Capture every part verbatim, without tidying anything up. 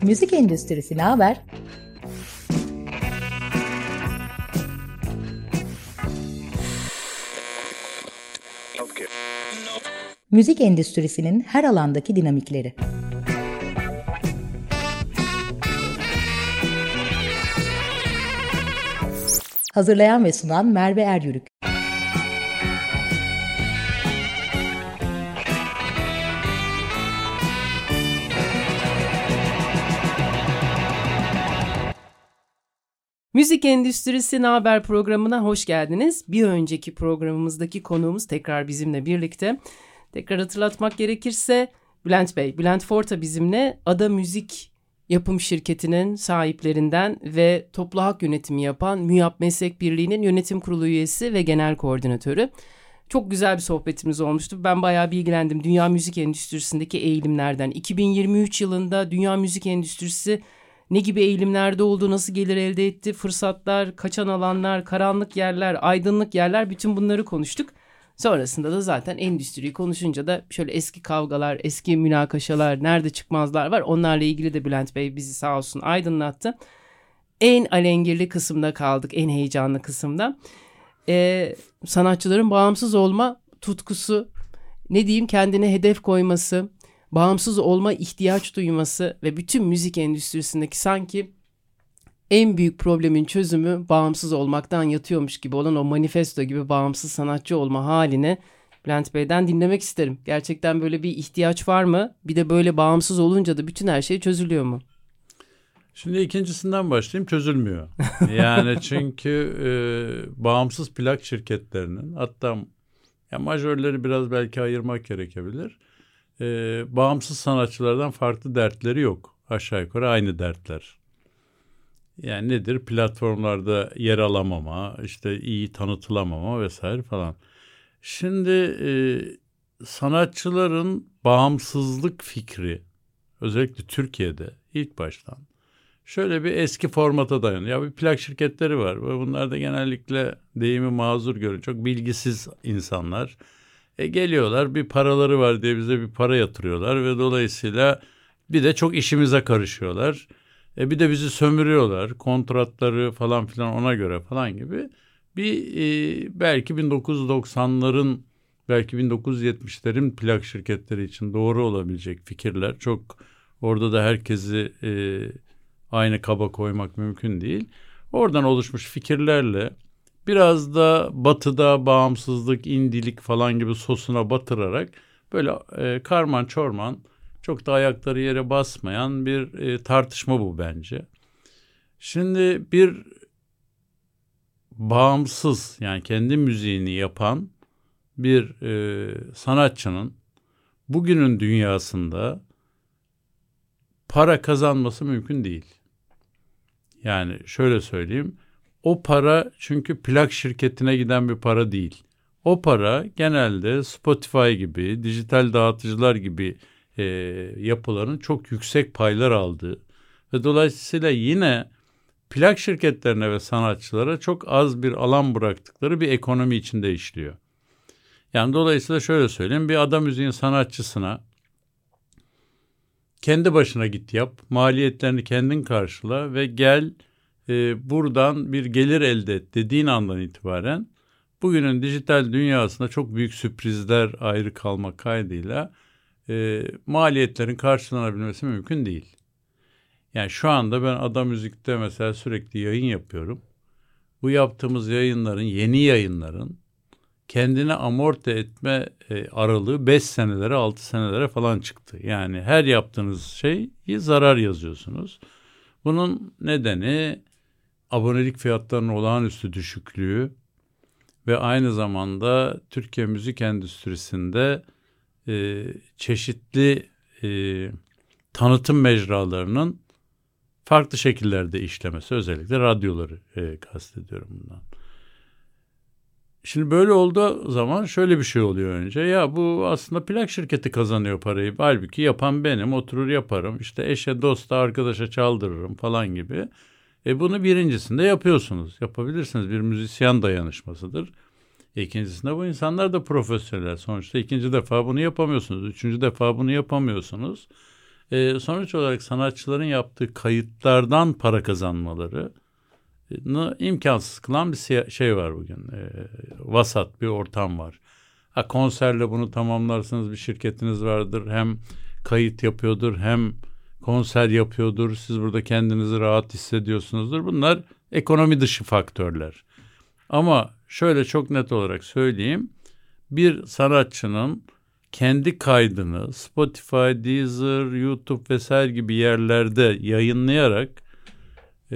Müzik endüstrisi ne haber? Müzik endüstrisinin her alandaki dinamikleri. Hazırlayan ve sunan Merve Eryürük. Müzik Endüstrisi Ne Haber programına hoş geldiniz. Bir önceki programımızdaki konuğumuz tekrar bizimle birlikte. Tekrar hatırlatmak gerekirse Bülent Bey, Bülent Forta bizimle Ada Müzik Yapım Şirketi'nin sahiplerinden ve toplu hak yönetimi yapan MÜYAP Meslek Birliği'nin yönetim kurulu üyesi ve genel koordinatörü. Çok güzel bir sohbetimiz olmuştu. Ben bayağı bilgilendim dünya müzik endüstrisindeki eğilimlerden. iki bin yirmi üç yılında dünya müzik endüstrisi ne gibi eğilimlerde oldu, nasıl gelir elde etti, fırsatlar, kaçan alanlar, karanlık yerler, aydınlık yerler, bütün bunları konuştuk. Sonrasında da zaten endüstriyi konuşunca da şöyle eski kavgalar, eski münakaşalar, nerede çıkmazlar var. Onlarla ilgili de Bülent Bey bizi sağ olsun aydınlattı. En alengirli kısımda kaldık, en heyecanlı kısımda. Ee, sanatçıların bağımsız olma tutkusu, ne diyeyim, kendine hedef koyması, bağımsız olma ihtiyaç duyması ve bütün müzik endüstrisindeki sanki en büyük problemin çözümü bağımsız olmaktan yatıyormuş gibi olan o manifesto gibi bağımsız sanatçı olma halini Bülent Bey'den dinlemek isterim. Gerçekten böyle bir ihtiyaç var mı? Bir de böyle bağımsız olunca da bütün her şey çözülüyor mu? Şimdi ikincisinden başlayayım, çözülmüyor. Yani çünkü e, bağımsız plak şirketlerinin, hatta ya majörleri biraz belki ayırmak gerekebilir. E, bağımsız sanatçılardan farklı dertleri yok. Aşağı yukarı aynı dertler. Yani nedir? Platformlarda yer alamama, işte iyi tanıtılamama vesaire falan. Şimdi e, sanatçıların bağımsızlık fikri, özellikle Türkiye'de ilk baştan şöyle bir eski formata dayanıyor. Ya bir plak şirketleri var. Bunlar da genellikle deyimi mazur görün. Çok bilgisiz insanlar. E geliyorlar, bir paraları var diye bize bir para yatırıyorlar ve dolayısıyla bir de çok işimize karışıyorlar. E bir de bizi sömürüyorlar. Kontratları falan filan ona göre falan gibi. Bir e, belki bin dokuz yüz doksanların, belki bin dokuz yüz yetmişlerin plak şirketleri için doğru olabilecek fikirler. Çok orada da herkesi e, aynı kaba koymak mümkün değil. Oradan oluşmuş fikirlerle biraz da batıda bağımsızlık, indilik falan gibi sosuna batırarak böyle e, karman çorman, çok da ayakları yere basmayan bir e, tartışma bu bence. Şimdi bir bağımsız, yani kendi müziğini yapan bir e, sanatçının bugünün dünyasında para kazanması mümkün değil. Yani şöyle söyleyeyim, o para çünkü plak şirketine giden bir para değil. O para genelde Spotify gibi, dijital dağıtıcılar gibi e, yapıların çok yüksek paylar aldığı ve dolayısıyla yine plak şirketlerine ve sanatçılara çok az bir alan bıraktıkları bir ekonomi içinde işliyor. Yani dolayısıyla şöyle söyleyeyim, bir Ada Müziğin sanatçısına kendi başına git yap, maliyetlerini kendin karşıla ve gel e, buradan bir gelir elde et dediğin andan itibaren bugünün dijital dünyasında çok büyük sürprizler ayrı kalmak kaydıyla e, maliyetlerin karşılanabilmesi mümkün değil. Yani şu anda ben Ada Müzik'te mesela sürekli yayın yapıyorum. Bu yaptığımız yayınların, yeni yayınların kendine amorti etme e, aralığı beş senelere, altı senelere falan çıktı. Yani her yaptığınız şeyi zarar yazıyorsunuz. Bunun nedeni abonelik fiyatlarının olağanüstü düşüklüğü ve aynı zamanda Türkiye müzik endüstrisinde e, çeşitli e, tanıtım mecralarının farklı şekillerde işlemesi, özellikle radyoları e, kastediyorum bundan. Şimdi böyle olduğu zaman şöyle bir şey oluyor önce. Ya bu aslında plak şirketi kazanıyor parayı. Halbuki yapan benim, oturur yaparım. İşte eşe, dosta, arkadaşa çaldırırım falan gibi. E bunu birincisinde yapıyorsunuz. Yapabilirsiniz. Bir müzisyen dayanışmasıdır. İkincisinde bu insanlar da profesyoneller. Sonuçta ikinci defa bunu yapamıyorsunuz. Üçüncü defa bunu yapamıyorsunuz. E, sonuç olarak sanatçıların yaptığı kayıtlardan para kazanmaları imkansız kılan bir şey var bugün. E, vasat bir ortam var. Ha, konserle bunu tamamlarsınız, bir şirketiniz vardır. Hem kayıt yapıyordur hem konser yapıyordur. Siz burada kendinizi rahat hissediyorsunuzdur. Bunlar ekonomi dışı faktörler. Ama şöyle çok net olarak söyleyeyim. Bir sanatçının kendi kaydını Spotify, Deezer, YouTube vesaire gibi yerlerde yayınlayarak e,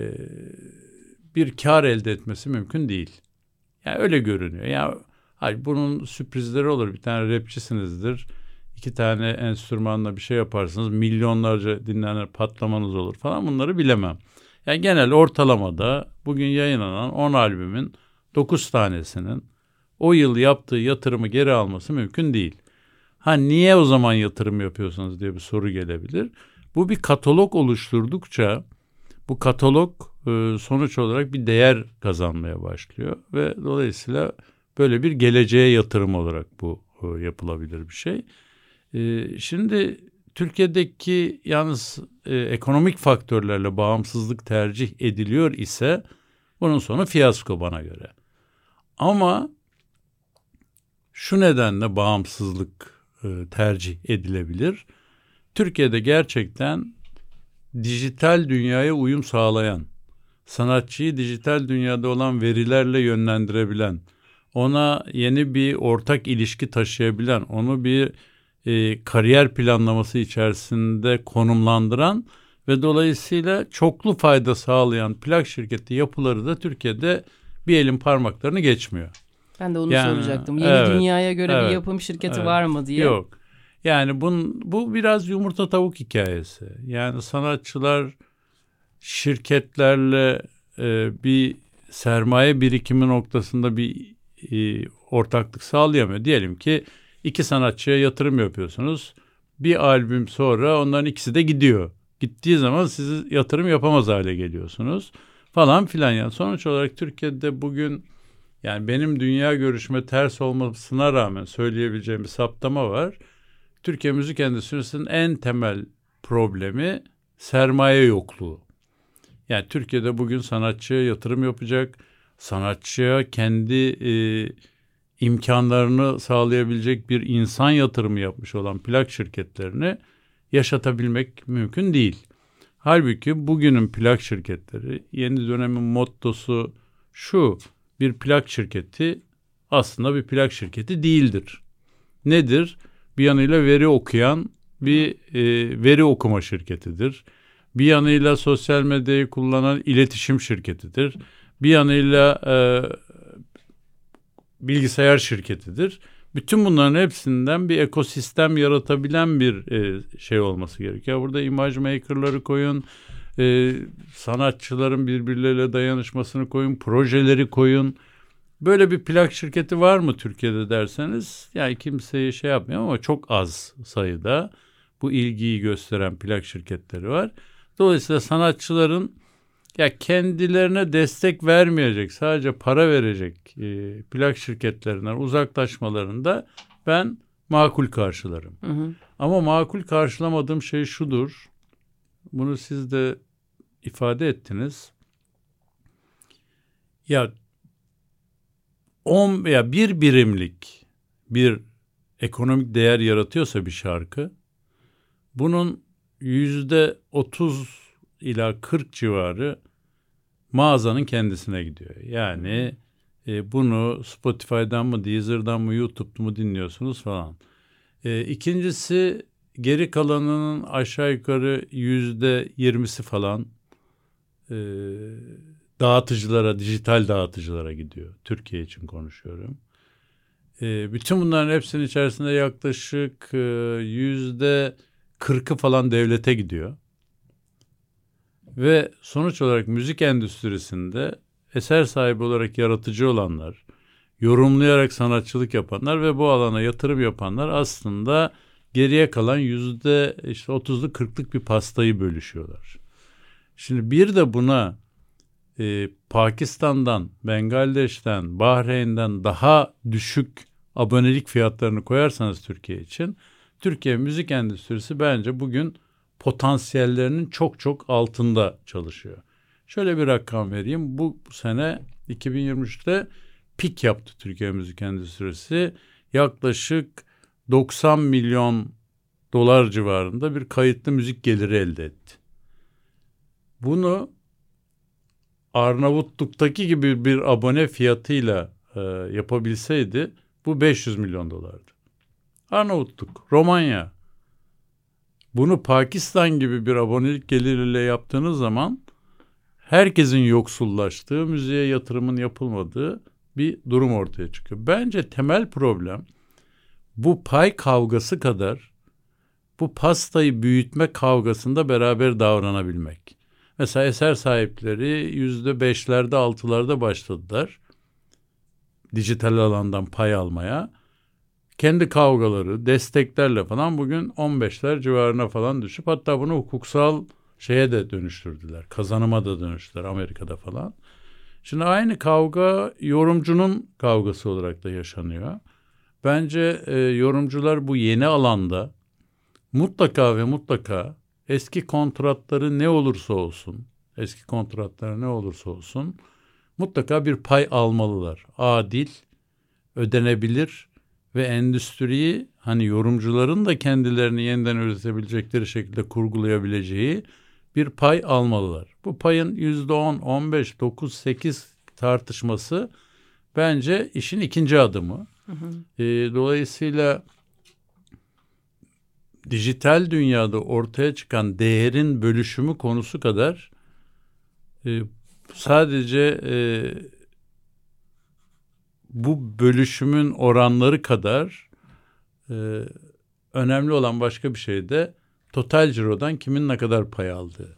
bir kar elde etmesi mümkün değil. Yani öyle görünüyor. Yani hayır, bunun sürprizleri olur. Bir tane rapçisinizdir. İki tane enstrümanla bir şey yaparsınız. Milyonlarca dinlenir, patlamanız olur falan. Bunları bilemem. Yani genel ortalamada bugün yayınlanan on albümün dokuz tanesinin o yıl yaptığı yatırımı geri alması mümkün değil. Ha, niye o zaman yatırım yapıyorsunuz diye bir soru gelebilir. Bu bir katalog oluşturdukça bu katalog e, sonuç olarak bir değer kazanmaya başlıyor ve dolayısıyla böyle bir geleceğe yatırım olarak bu e, yapılabilir bir şey. E, şimdi Türkiye'deki yalnız e, ekonomik faktörlerle bağımsızlık tercih ediliyor ise bunun sonu fiyasko bana göre. Ama şu nedenle bağımsızlık e, tercih edilebilir. Türkiye'de gerçekten dijital dünyaya uyum sağlayan, sanatçıyı dijital dünyada olan verilerle yönlendirebilen, ona yeni bir ortak ilişki taşıyabilen, onu bir e, kariyer planlaması içerisinde konumlandıran ve dolayısıyla çoklu fayda sağlayan plak şirketi yapıları da Türkiye'de bir elin parmaklarını geçmiyor. Ben de onu yani, soracaktım. Yeni evet, dünyaya göre evet, bir yapım şirketi evet, var mı diye. Yok. Yani bun, bu biraz yumurta tavuk hikayesi. Yani sanatçılar şirketlerle e, bir sermaye birikimi noktasında bir e, ortaklık sağlayamıyor. Diyelim ki iki sanatçıya yatırım yapıyorsunuz. Bir albüm sonra onların ikisi de gidiyor. Gittiği zaman siz yatırım yapamaz hale geliyorsunuz falan filan. Yani sonuç olarak Türkiye'de bugün, yani benim dünya görüşüme ters olmasına rağmen söyleyebileceğim bir saptama var. Türkiye müzik endüstrisinin en temel problemi sermaye yokluğu. Yani Türkiye'de bugün sanatçıya yatırım yapacak, sanatçıya kendi e, imkanlarını sağlayabilecek bir insan yatırımı yapmış olan plak şirketlerini yaşatabilmek mümkün değil. Halbuki bugünün plak şirketleri, yeni dönemin mottosu şu: bir plak şirketi aslında bir plak şirketi değildir. Nedir? Bir yanıyla veri okuyan bir e, veri okuma şirketidir. Bir yanıyla sosyal medyayı kullanan iletişim şirketidir. Bir yanıyla e, bilgisayar şirketidir. Bütün bunların hepsinden bir ekosistem yaratabilen bir e, şey olması gerekiyor. Burada imaj maker'ları koyun, e, sanatçıların birbirleriyle dayanışmasını koyun, projeleri koyun. Böyle bir plak şirketi var mı Türkiye'de derseniz, yani kimseyi şey yapmıyor ama çok az sayıda bu ilgiyi gösteren plak şirketleri var. Dolayısıyla sanatçıların ya kendilerine destek vermeyecek, sadece para verecek e, plak şirketlerinden uzaklaşmalarında ben makul karşılarım. Hı hı. Ama makul karşılamadığım şey şudur. Bunu siz de ifade ettiniz. Ya on veya bir birimlik bir ekonomik değer yaratıyorsa bir şarkı, bunun yüzde otuz ila kırk civarı mağazanın kendisine gidiyor. Yani e, bunu Spotify'dan mı, Deezer'dan mı, YouTube'dan mı dinliyorsunuz falan. E, ikincisi, geri kalanının aşağı yukarı yüzde yirmisi falan e, dağıtıcılara, dijital dağıtıcılara gidiyor. Türkiye için konuşuyorum. E, bütün bunların hepsinin içerisinde yaklaşık e, yüzde kırkı falan devlete gidiyor. Ve sonuç olarak müzik endüstrisinde eser sahibi olarak yaratıcı olanlar, yorumlayarak sanatçılık yapanlar ve bu alana yatırım yapanlar aslında geriye kalan yüzde işte otuzlu kırklık bir pastayı bölüşüyorlar. Şimdi bir de buna e, Pakistan'dan, Bangladeş'ten, Bahreyn'den daha düşük abonelik fiyatlarını koyarsanız Türkiye için, Türkiye müzik endüstrisi bence bugün potansiyellerinin çok çok altında çalışıyor. Şöyle bir rakam vereyim. Bu sene iki bin yirmi üçte pik yaptı Türkiye müzik endüstrisi. Yaklaşık doksan milyon dolar civarında bir kayıtlı müzik geliri elde etti. Bunu Arnavutluk'taki gibi bir abone fiyatıyla e, yapabilseydi bu beş yüz milyon dolardı. Arnavutluk, Romanya. Bunu Pakistan gibi bir abonelik geliriyle yaptığınız zaman herkesin yoksullaştığı, müziğe yatırımın yapılmadığı bir durum ortaya çıkıyor. Bence temel problem bu pay kavgası kadar bu pastayı büyütme kavgasında beraber davranabilmek. Mesela eser sahipleri yüzde beşlerde altılarda başladılar dijital alandan pay almaya. Kendi kavgaları, desteklerle falan bugün on beşler civarına falan düşüp hatta bunu hukuksal şeye de dönüştürdüler. Kazanıma da dönüştürdüler Amerika'da falan. Şimdi aynı kavga yorumcunun kavgası olarak da yaşanıyor. Bence e, yorumcular bu yeni alanda mutlaka ve mutlaka eski kontratları ne olursa olsun, eski kontratları ne olursa olsun mutlaka bir pay almalılar. Adil, ödenebilir ve endüstriyi hani yorumcuların da kendilerini yeniden üretebilecekleri şekilde kurgulayabileceği bir pay almalılar. Bu payın yüzde on, on beş, dokuz, sekiz tartışması bence işin ikinci adımı. Hı hı. E, dolayısıyla dijital dünyada ortaya çıkan değerin bölüşümü konusu kadar e, sadece e, bu bölüşümün oranları kadar e, önemli olan başka bir şey de total cirodan kimin ne kadar pay aldığı.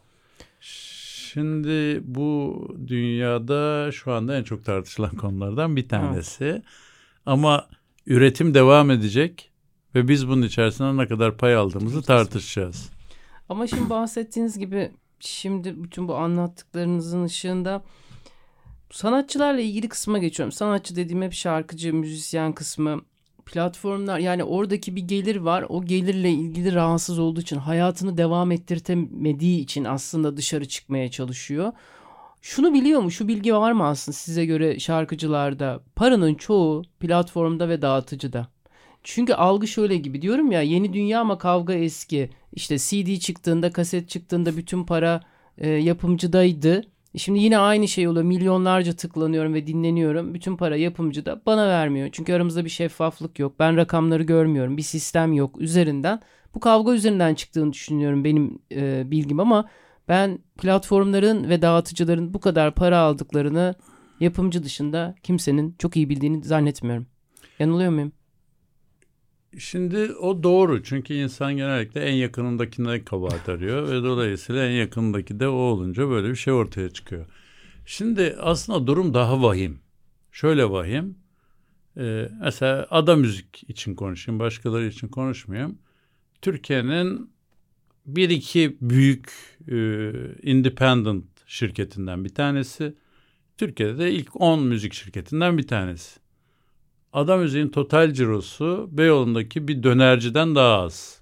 Şimdi bu dünyada şu anda en çok tartışılan konulardan bir tanesi. Evet. Ama üretim devam edecek ve biz bunun içerisinden ne kadar pay aldığımızı tartışacağız. Ama şimdi bahsettiğiniz gibi şimdi bütün bu anlattıklarınızın ışığında sanatçılarla ilgili kısma geçiyorum. Sanatçı dediğim hep şarkıcı, müzisyen kısmı. Platformlar, yani oradaki bir gelir var. O gelirle ilgili rahatsız olduğu için, hayatını devam ettirtemediği için aslında dışarı çıkmaya çalışıyor. Şunu biliyor mu? Şu bilgi var mı aslında size göre şarkıcılarda? Paranın çoğu platformda ve dağıtıcıda. Çünkü algı şöyle gibi, diyorum ya, yeni dünya ama kavga eski. İşte C D çıktığında, kaset çıktığında bütün para e, yapımcıdaydı. Şimdi yine aynı şey oluyor. Milyonlarca tıklanıyorum ve dinleniyorum. Bütün para yapımcıda, bana vermiyor. Çünkü aramızda bir şeffaflık yok. Ben rakamları görmüyorum. Bir sistem yok üzerinden. Bu kavga üzerinden çıktığını düşünüyorum benim e, bilgim, ama ben platformların ve dağıtıcıların bu kadar para aldıklarını yapımcı dışında kimsenin çok iyi bildiğini zannetmiyorum. Yanılıyor muyum? Şimdi o doğru, çünkü insan genellikle en yakınındakine kabahat arıyor ve dolayısıyla en yakınındaki de o olunca böyle bir şey ortaya çıkıyor. Şimdi aslında durum daha vahim. Şöyle vahim, ee, mesela Ada Müzik için konuşayım, başkaları için konuşmayayım. Türkiye'nin bir iki büyük e, independent şirketinden bir tanesi, Türkiye'de de ilk on müzik şirketinden bir tanesi. Ada Müziğin total cirosu Beyoğlu'ndaki bir dönerciden daha az.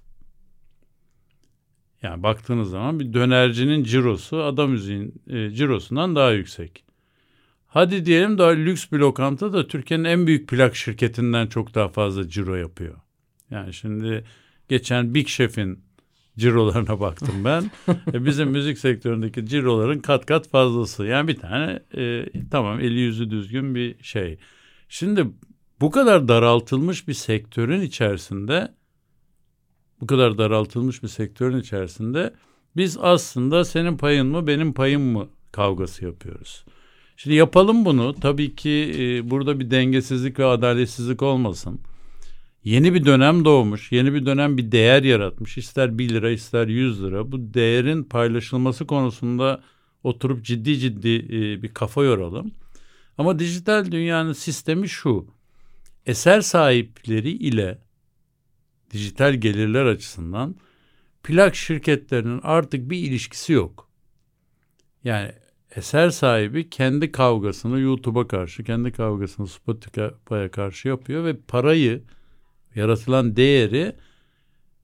Yani baktığınız zaman bir dönercinin cirosu Ada Müziğin e, cirosundan daha yüksek. Hadi diyelim daha lüks bir lokanta da Türkiye'nin en büyük plak şirketinden çok daha fazla ciro yapıyor. Yani şimdi geçen Big Chef'in cirolarına baktım ben. e, bizim müzik sektöründeki ciroların kat kat fazlası. Yani bir tane e, tamam eli yüzü düzgün bir şey. Şimdi bu kadar daraltılmış bir sektörün içerisinde, bu kadar daraltılmış bir sektörün içerisinde biz aslında senin payın mı benim payım mı kavgası yapıyoruz. Şimdi yapalım bunu. Tabii ki e, burada bir dengesizlik ve adaletsizlik olmasın. Yeni bir dönem doğmuş, yeni bir dönem bir değer yaratmış. İster bir lira ister yüz lira. Bu değerin paylaşılması konusunda oturup ciddi ciddi e, bir kafa yoralım. Ama dijital dünyanın sistemi şu: eser sahipleri ile dijital gelirler açısından plak şirketlerinin artık bir ilişkisi yok. Yani eser sahibi kendi kavgasını YouTube'a karşı, kendi kavgasını Spotify'a karşı yapıyor ve parayı, yaratılan değeri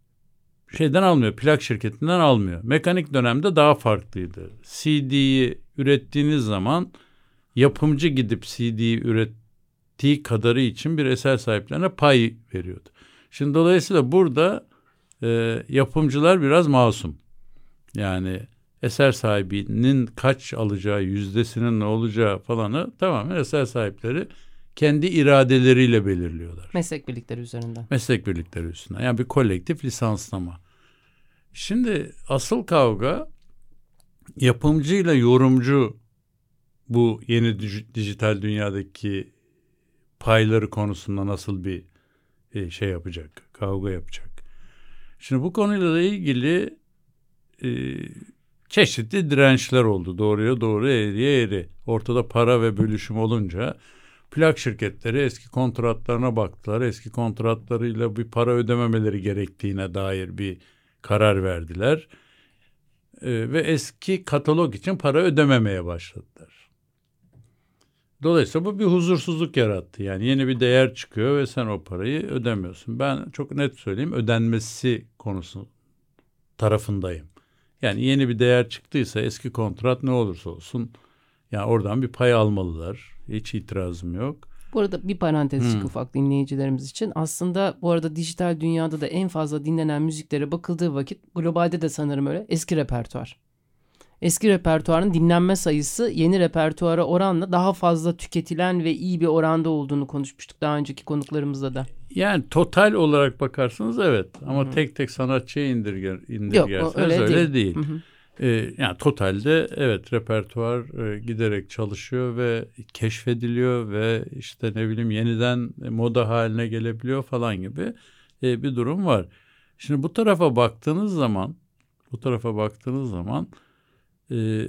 şeyden almıyor, plak şirketinden almıyor. Mekanik dönemde daha farklıydı. C D'yi ürettiğiniz zaman yapımcı gidip C D'yi ürettiği kadarı için bir eser sahiplerine pay veriyordu. Şimdi dolayısıyla burada e, yapımcılar biraz masum. Yani eser sahibinin kaç alacağı, yüzdesinin ne olacağı falanı tamamen eser sahipleri kendi iradeleriyle belirliyorlar. Meslek birlikleri üzerinden. Meslek birlikleri üstünden. Yani bir kolektif lisanslama. Şimdi asıl kavga yapımcıyla yorumcu bu yeni dijital dünyadaki payları konusunda nasıl bir şey yapacak, kavga yapacak. Şimdi bu konuyla da ilgili e, çeşitli dirençler oldu. Doğruya doğru, eğriye eğri. Ortada para ve bölüşüm olunca plak şirketleri eski kontratlarına baktılar. Eski kontratlarıyla bir para ödememeleri gerektiğine dair bir karar verdiler. E, ve eski katalog için para ödememeye başladılar. Dolayısıyla bu bir huzursuzluk yarattı. Yani yeni bir değer çıkıyor ve sen o parayı ödemiyorsun. Ben çok net söyleyeyim, ödenmesi konusu tarafındayım. Yani yeni bir değer çıktıysa eski kontrat ne olursa olsun yani oradan bir pay almalılar. Hiç itirazım yok. Bu arada bir parantez hmm. ufak dinleyicilerimiz için. Aslında bu arada dijital dünyada da en fazla dinlenen müziklere bakıldığı vakit globalde de sanırım öyle eski repertuar. Eski repertuarın dinlenme sayısı yeni repertuara oranla daha fazla tüketilen ve iyi bir oranda olduğunu konuşmuştuk daha önceki konuklarımızla da. Yani total olarak bakarsanız evet ama Hı-hı. tek tek sanatçıya indirger, indirgerseniz Yok, öyle, öyle değil. değil. Ee, yani totalde evet repertuar e, giderek çalışıyor ve keşfediliyor ve işte ne bileyim yeniden moda haline gelebiliyor falan gibi e, bir durum var. Şimdi bu tarafa baktığınız zaman bu tarafa baktığınız zaman e,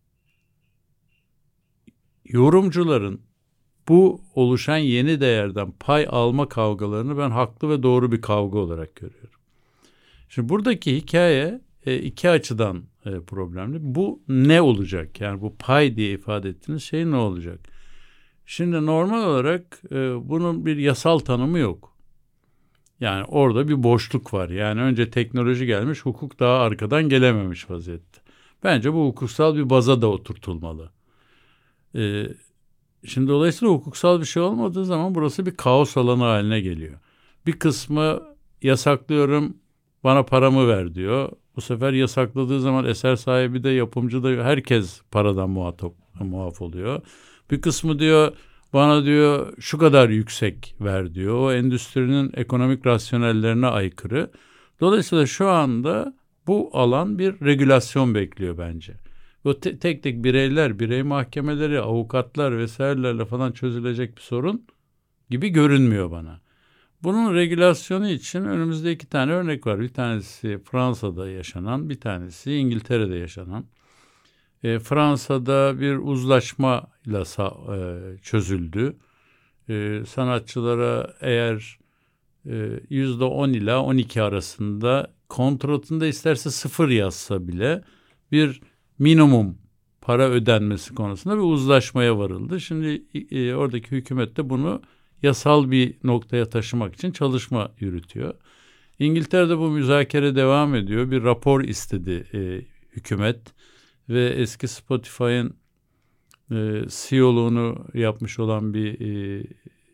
yorumcuların bu oluşan yeni değerden pay alma kavgalarını ben haklı ve doğru bir kavga olarak görüyorum. Şimdi buradaki hikaye e, iki açıdan e, problemli. Bu ne olacak? Yani bu pay diye ifade ettiğiniz şey ne olacak? Şimdi normal olarak e, bunun bir yasal tanımı yok. Yani orada bir boşluk var. Yani önce teknoloji gelmiş, hukuk daha arkadan gelememiş vaziyette. Bence bu hukuksal bir baza da oturtulmalı. E, Şimdi dolayısıyla hukuksal bir şey olmadığı zaman burası bir kaos alanı haline geliyor. Bir kısmı yasaklıyorum, bana paramı ver diyor. Bu sefer yasakladığı zaman eser sahibi de yapımcı da herkes paradan muhatap, muaf oluyor. Bir kısmı diyor bana diyor şu kadar yüksek ver diyor. O endüstrinin ekonomik rasyonellerine aykırı. Dolayısıyla şu anda bu alan bir regülasyon bekliyor bence. Bu te- tek tek bireyler, birey mahkemeleri, avukatlar vesairelerle falan çözülecek bir sorun gibi görünmüyor bana. Bunun regülasyonu için önümüzde iki tane örnek var. Bir tanesi Fransa'da yaşanan, bir tanesi İngiltere'de yaşanan. E, Fransa'da bir uzlaşmayla sa- e, çözüldü. E, sanatçılara eğer e, yüzde on ila on iki arasında kontratında isterse sıfır yazsa bile bir minimum para ödenmesi konusunda bir uzlaşmaya varıldı. Şimdi e, oradaki hükümet de bunu yasal bir noktaya taşımak için çalışma yürütüyor. İngiltere'de bu müzakere devam ediyor. Bir rapor istedi e, hükümet ve eski Spotify'ın e, C E O'luğunu yapmış olan bir e,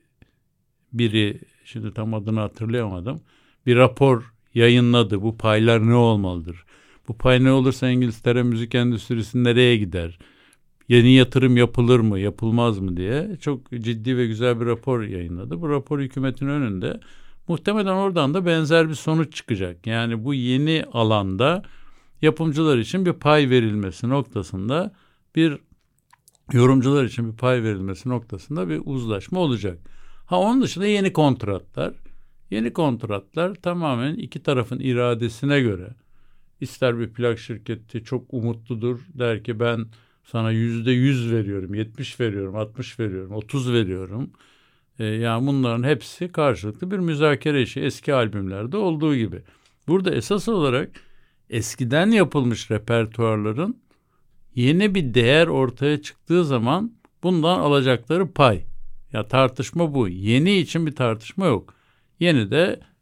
biri, şimdi tam adını hatırlayamadım, bir rapor yayınladı. Bu paylar ne olmalıdır? Bu pay ne olursa İngiltere müzik endüstrisi nereye gider? Yeni yatırım yapılır mı, yapılmaz mı diye çok ciddi ve güzel bir rapor yayınladı. Bu rapor hükümetin önünde. Muhtemelen oradan da benzer bir sonuç çıkacak. Yani bu yeni alanda yapımcılar için bir pay verilmesi noktasında, bir yorumcular için bir pay verilmesi noktasında bir uzlaşma olacak. Ha onun dışında yeni kontratlar. Yeni kontratlar tamamen iki tarafın iradesine göre. İster bir plak şirketi çok umutludur, der ki ben sana yüzde yüz veriyorum, yetmiş veriyorum, altmış veriyorum, otuz veriyorum. Ee, yani bunların hepsi karşılıklı bir müzakere işi, eski albümlerde olduğu gibi. Burada esas olarak eskiden yapılmış repertuarların yeni bir değer ortaya çıktığı zaman bundan alacakları pay. Ya tartışma bu. Yeni için bir tartışma yok. Yeni de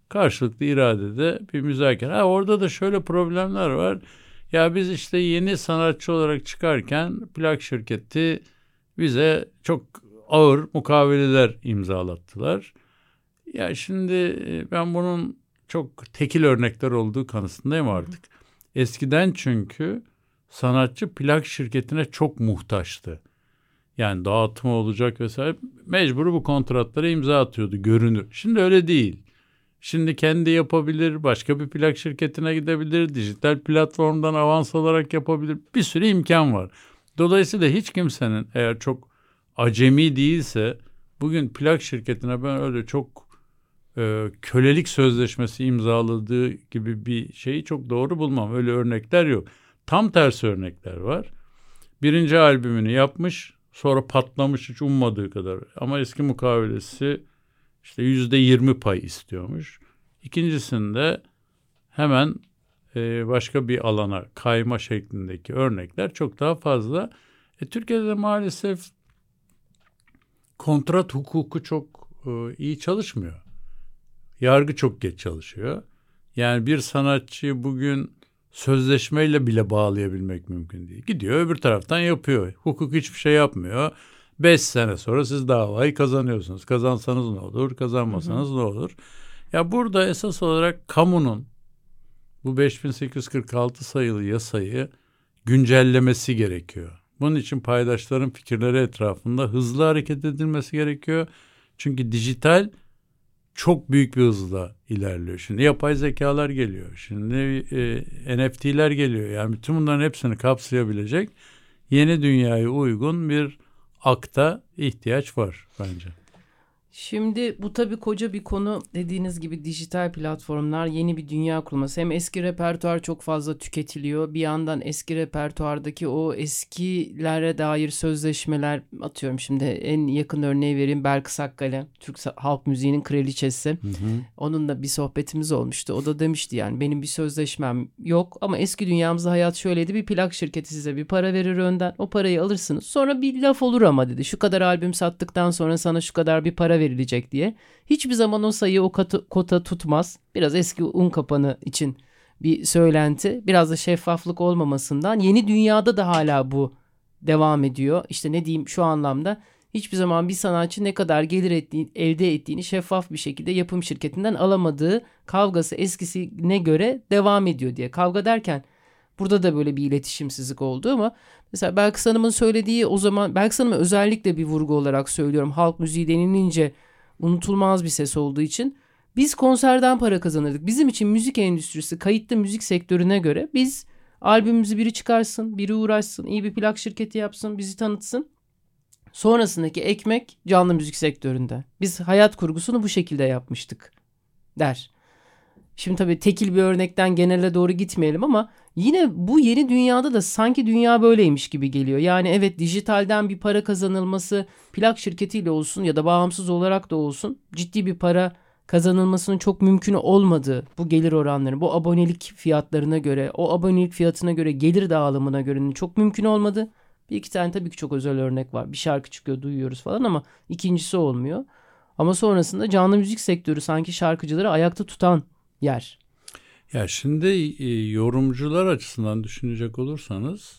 karşılıklı iradede bir müzakere. Ha, orada da şöyle problemler var. Ya biz işte yeni sanatçı olarak çıkarken plak şirketi bize çok ağır mukaveleler imzalattılar. Ya şimdi ben bunun çok tekil örnekler olduğu kanısındayım artık. Eskiden çünkü sanatçı plak şirketine çok muhtaçtı. Yani dağıtımı olacak vesaire. Mecbur bu kontratlara imza atıyordu, görünür. Şimdi öyle değil. Şimdi kendi yapabilir, başka bir plak şirketine gidebilir, dijital platformdan avans alarak yapabilir. Bir sürü imkan var. Dolayısıyla hiç kimsenin eğer çok acemi değilse bugün plak şirketine ben öyle çok e, kölelik sözleşmesi imzaladığı gibi bir şeyi çok doğru bulmam. Öyle örnekler yok. Tam tersi örnekler var. Birinci albümünü yapmış, sonra patlamış hiç ummadığı kadar. Ama eski mukavelesi işte yüzde yirmi pay istiyormuş. İkincisinde hemen e, başka bir alana kayma şeklindeki örnekler çok daha fazla. E, Türkiye'de maalesef kontrat hukuku çok e, iyi çalışmıyor. Yargı çok geç çalışıyor. Yani bir sanatçıyı bugün sözleşmeyle bile bağlayabilmek mümkün değil. Gidiyor öbür taraftan yapıyor. Hukuk hiçbir şey yapmıyor. Beş sene sonra siz davayı kazanıyorsunuz. Kazansanız ne olur, kazanmasanız hı hı. ne olur? Ya burada esas olarak kamunun bu beş bin sekiz yüz kırk altı sayılı yasayı güncellemesi gerekiyor. Bunun için paydaşların fikirleri etrafında hızlı hareket edilmesi gerekiyor. Çünkü dijital çok büyük bir hızla ilerliyor. Şimdi yapay zekalar geliyor. Şimdi e, N F T'ler geliyor. Yani bütün bunların hepsini kapsayabilecek yeni dünyaya uygun bir akta ihtiyaç var bence. Şimdi bu tabii koca bir konu, dediğiniz gibi dijital platformlar, yeni bir dünya kurulması. Hem eski repertuar çok fazla tüketiliyor. Bir yandan eski repertuardaki o eskilere dair sözleşmeler, atıyorum şimdi en yakın örneği vereyim, Belkıs Akkale, Türk halk müziğinin kraliçesi. Hı hı. Onunla bir sohbetimiz olmuştu. O da demişti yani benim bir sözleşmem yok ama eski dünyamızda hayat şöyleydi, bir plak şirketi size bir para verir önden, o parayı alırsınız. Sonra bir laf olur ama dedi, şu kadar albüm sattıktan sonra sana şu kadar bir para verir verilecek diye. Hiçbir zaman o sayı, o kota, kota tutmaz. Biraz eski un kapanı için bir söylenti. Biraz da şeffaflık olmamasından yeni dünyada da hala bu devam ediyor. İşte ne diyeyim, şu anlamda hiçbir zaman bir sanatçı ne kadar gelir ettiği, elde ettiğini şeffaf bir şekilde yapım şirketinden alamadığı kavgası eskisine göre devam ediyor diye. Kavga derken burada da böyle bir iletişimsizlik oldu ama mesela Belkıs Hanım'ın söylediği, o zaman Belkıs Hanım'a özellikle bir vurgu olarak söylüyorum. Halk müziği denilince unutulmaz bir ses olduğu için biz konserden para kazanırdık. Bizim için müzik endüstrisi, kayıtlı müzik sektörüne göre biz albümümüzü biri çıkarsın, biri uğraşsın, iyi bir plak şirketi yapsın, bizi tanıtsın. Sonrasındaki ekmek canlı müzik sektöründe. Biz hayat kurgusunu bu şekilde yapmıştık der. Şimdi tabii tekil bir örnekten genele doğru gitmeyelim ama yine bu yeni dünyada da sanki dünya böyleymiş gibi geliyor. Yani evet, dijitalden bir para kazanılması, plak şirketiyle olsun ya da bağımsız olarak da olsun, ciddi bir para kazanılmasının çok mümkün olmadığı bu gelir oranları, bu abonelik fiyatlarına göre, o abonelik fiyatına göre, gelir dağılımına göre çok mümkün olmadı. Bir iki tane tabii ki çok özel örnek var. Bir şarkı çıkıyor, duyuyoruz falan ama ikincisi olmuyor. Ama sonrasında canlı müzik sektörü sanki şarkıcıları ayakta tutan yer. Ya şimdi e, yorumcular açısından düşünecek olursanız,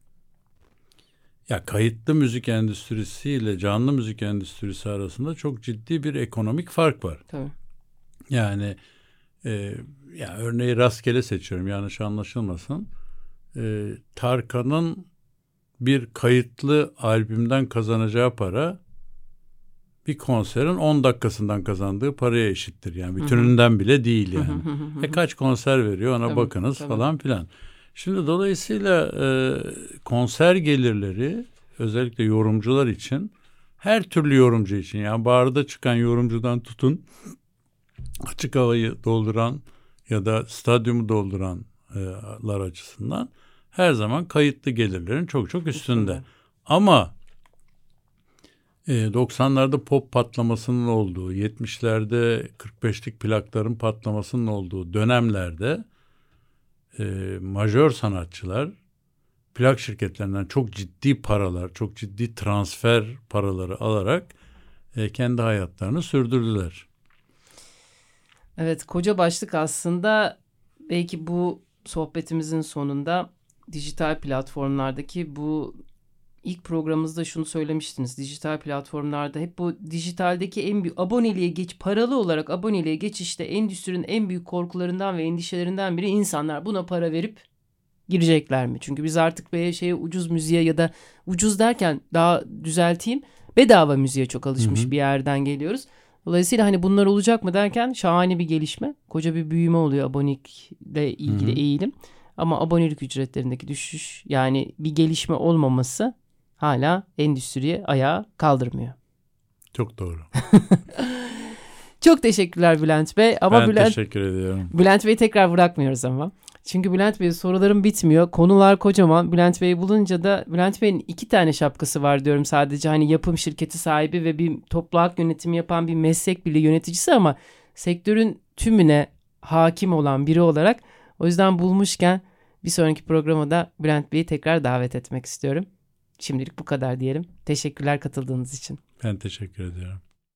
ya kayıtlı müzik endüstrisi ile canlı müzik endüstrisi arasında çok ciddi bir ekonomik fark var. Tabii. Yani e, ya örneği rastgele seçiyorum, yanlış anlaşılmasın. E, Tarkan'ın bir kayıtlı albümden kazanacağı para bir konserin on dakikasından kazandığı paraya eşittir. Yani bütününden bile değil yani. e kaç konser veriyor ona tabii, bakınız tabii. falan filan. Şimdi dolayısıyla e, konser gelirleri özellikle yorumcular için, her türlü yorumcu için, yani barda çıkan yorumcudan tutun açık havayı dolduran ya da stadyumu dolduranlar açısından her zaman kayıtlı gelirlerin çok çok üstünde. üstünde. Ama doksanlarda pop patlamasının olduğu, yetmişlerde kırk beşlik plakların patlamasının olduğu dönemlerde e, majör sanatçılar plak şirketlerinden çok ciddi paralar, çok ciddi transfer paraları alarak e, kendi hayatlarını sürdürdüler. Evet, koca başlık aslında belki bu sohbetimizin sonunda dijital platformlardaki bu ilk programımızda şunu söylemiştiniz. Dijital platformlarda hep bu dijitaldeki en büyük aboneliğe geç paralı olarak aboneliğe geçişte endüstrinin en büyük korkularından ve endişelerinden biri insanlar buna para verip girecekler mi? Çünkü biz artık böyle şeye ucuz müziğe ya da ucuz derken daha düzelteyim bedava müziğe çok alışmış hı hı. bir yerden geliyoruz. Dolayısıyla hani bunlar olacak mı derken şahane bir gelişme. Koca bir büyüme oluyor abonelikle ilgili hı hı. eğilim. Ama abonelik ücretlerindeki düşüş yani bir gelişme olmaması hala endüstriye ayağa kaldırmıyor. Çok doğru. Çok teşekkürler Bülent Bey. Ama ben Bülent, teşekkür ediyorum. Bülent Bey'i tekrar bırakmıyoruz ama. Çünkü Bülent Bey'in sorularım bitmiyor. Konular kocaman. Bülent Bey'i bulunca da Bülent Bey'in iki tane şapkası var diyorum sadece. Hani yapım şirketi sahibi ve bir toplu halk yönetimi yapan bir meslek birliği yöneticisi ama sektörün tümüne hakim olan biri olarak. O yüzden bulmuşken bir sonraki programa da Bülent Bey'i tekrar davet etmek istiyorum. Şimdilik bu kadar diyelim. Teşekkürler katıldığınız için. Ben teşekkür ediyorum.